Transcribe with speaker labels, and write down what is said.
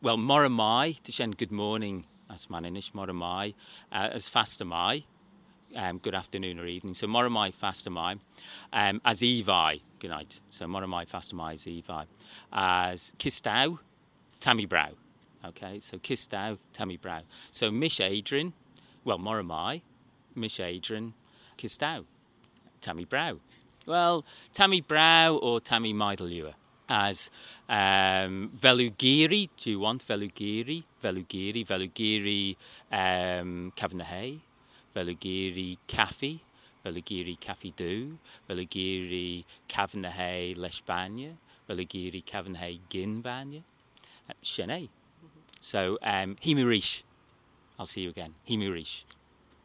Speaker 1: Well, Moramai, Tishen, good morning, as Maninish, Moramai, as Fastamai, good afternoon or evening. So Moramai, Fastamai, as Evi, good night. So Moramai, Fastamai, as Evi, as Kistau, Tammy Brow. Okay, so Kistau, Tammy Brow. So Mish Adrian, well, Moramai, Mish Adrian, Kistau, Tammy Brow. Well, Tammy Brow or Tammy Meideliua. As Velugiri, do you want Velugiri? Velugiri Cavanagh, Velugiri Caffi, Velugiri Caffi Do, Velugiri Cavanagh Leshbanya, Velugiri Cavanagh Ginbanya, Shene. So, Himirish. I'll see you again. Himirish.